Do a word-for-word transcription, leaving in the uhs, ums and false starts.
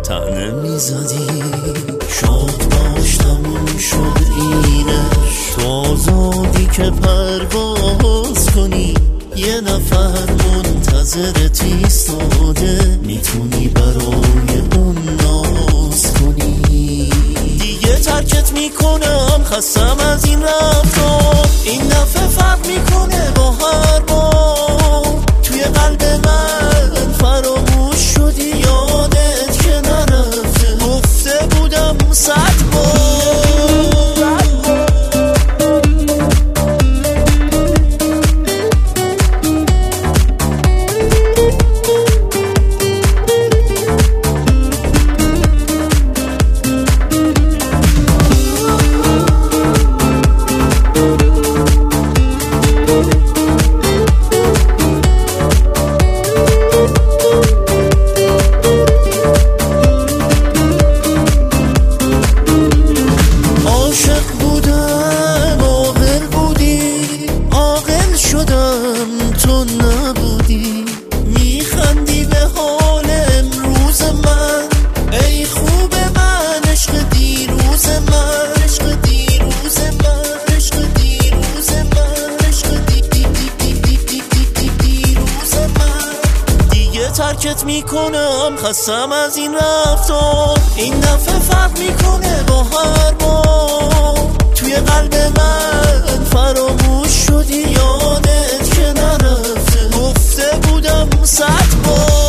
تنه میزدی. شاد باش تموم شد اینش، تو آزادی که پرواز کنی. یه نفر منتظرت ایستاده، میتونی برای اون ناز کنی. دیگه ترکت میکنم، خستم از این رفتار. این دفعه فرق میکنه با هر بار. توی قلب من فراموش شدی، یادت که نرفته. گفته بودم صد بار. تو نبودی، میخندی به حال امروز من. ای خوب من، عشق دیروز من، عشق دیروز من، عشق دیروز من، عشق دی دی دی دی دی دی دی دیروز من. دیگه ترکت میکنم، خستم از این رفتار. این دفعه فرق میکنه با هر بار. توی قلب من فراموش شدی، یادت که نرفته. گفته بودم صد بار.